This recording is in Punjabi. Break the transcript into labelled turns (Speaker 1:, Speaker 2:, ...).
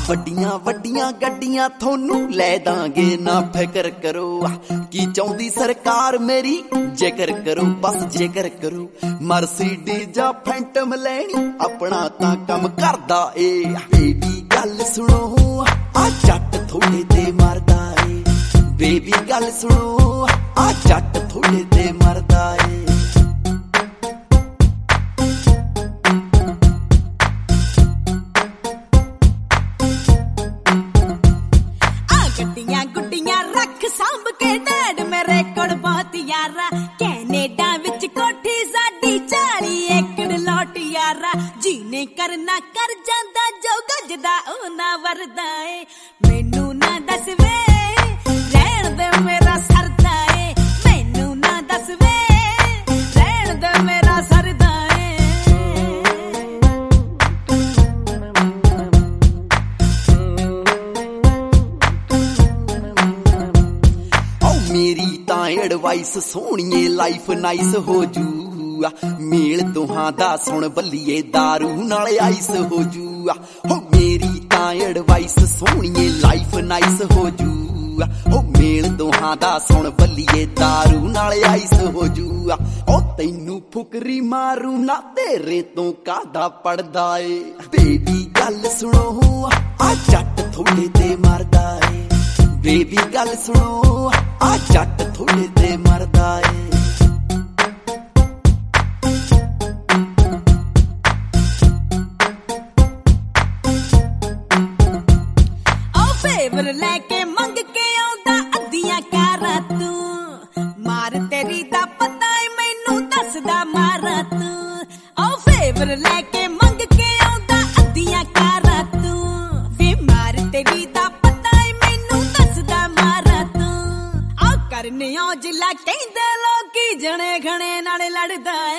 Speaker 1: ਵੱਡੀਆਂ ਵੱਡੀਆਂ ਗੱਡੀਆਂ ਥੋਨੂੰ ਲੈ ਦਾਂਗੇ ਨਾ ਫਿਕਰ ਕਰੋ ਕੀ ਚਾਹੁੰਦੀ ਸਰਕਾਰ ਮੇਰੀ ਜ਼ਿਕਰ ਕਰੋ ਬਸ ਜ਼ਿਕਰ ਕਰੋ ਮਰਸੀਡੀਜ਼ ਜਾਂ ਫੈਂਟਮ ਲੈਣੀ ਆਪਣਾ ਤਾਂ ਕੰਮ ਕਰਦਾ ਏ ਬੇਬੀ ਗੱਲ ਸੁਣੋ ਆ ਜੱਟ ਥੋੜੇ ਤੇ ਮਰਦਾ ਏ ਬੇਬੀ ਗੱਲ ਸੁਣੋ ਆ ਜੱਟ ਥੋੜੇ ਤੇ ਮਰਦਾ ਏ
Speaker 2: ਗੱਡੀਆਂ ਗੁੱਡੀਆਂ ਰੱਖ ਸਾਂਭ ਕੇ ਡੈਡ ਮੇਰੇ ਕੋਲ ਬਹੁਤ ਯਾਰਾ ਕੈਨੇਡਾ ਵਿੱਚ ਕੋਠੀ ਸਾਡੀ 40 ਏਕੜ ਲੋਟ ਯਾਰਾ ਜੀਨੇ ਕਰਨਾ ਕਰ ਜਾਂਦਾ ਜੋ ਗੱਜਦਾ ਉਹ ਨਾ ਵਰਦਾ ਏ ਮੈਨੂੰ ਨਾ ਦੱਸ ਵੇ ਰਹਿਣ ਦੇ ਮੇਰਾ ਸਰਦਾ ਏ ਮੈਨੂੰ ਨਾ ਦੱਸ ਵੇ ਰਹਿਣ ਦੇ ਮੇਰਾ ਸਰਦਾ
Speaker 1: ਮੇਰੀ ਤਾਂ ਐਡਵਾਈਸ ਸੋਹਣੀਏ ਲਾਈਫ ਨਾਈਸ ਹੋ ਜੂ ਮੇਲ ਦੋਹਾਂ ਦਾ ਸੁਣ ਬੱਲੀਏ ਦਾਰੂ ਨਾਲ ਆਈਸ ਹੋ ਜੂ ਹੋ ਮੇਰੀ ਤਾਂ ਐਡਵਾਈਸ ਸੋਹਣੀਏ ਲਾਈਫ ਨਾਈਸ ਹੋ ਜੂ ਹੋ ਮੇਲ ਦੋਹਾਂ ਦਾ ਸੁਣ ਬੱਲੀਏ ਦਾਰੂ ਨਾਲ ਆਈਸ ਹੋ ਜੂ ਉਹ ਤੈਨੂੰ ਫੁਕਰੀ ਮਾਰੂ ਨਾ ਤੇਰੇ ਤੋਂ ਕਾਹਦਾ ਪੜਦਾ ਏ ਬੇਬੀ ਗੱਲ ਸੁਣੋ ਆ ਜੱਟ ਥੋੜੇ ਤੇ ਮਰਦਾ ਏ ਬੇਬੀ ਗੱਲ ਸੁਣੋ ਆ ਜੱਟ ਥੋੜੇ ਤੇ ਮਰਦਾ ਏ
Speaker 2: ਉਹ ਫੇਵਰ ਲੈ ਕੇ ਮੰਗ ਕੇ ਆਉਂਦਾ ਅੱਧੀਆਂ ਕਾਰਾਂ ਤੂੰ ਮਾਰ ਤੇਰੀ ਦਾ ਪਤਾ ਏ ਮੈਨੂੰ ਦੱਸਦਾ ਮਾਰਾ ਤੂੰ ਉਹ ਫੇਵਰ ਲੈ ਕੇ ਮੰਗ ਕੇ ਆਉਂਦਾ ਅੱਧੀਆਂ ਕਾਰਾਂ ਤੂੰ ਵੇ ਮਾਰ ਤੇਰੀ ਦਾ ਕਰਨੇ ਔਜਲਾ ਕਹਿੰਦੇ ਲੋਕੀ ਜਣੇ ਖਣੇ ਨਾਲ ਲੜਦਾ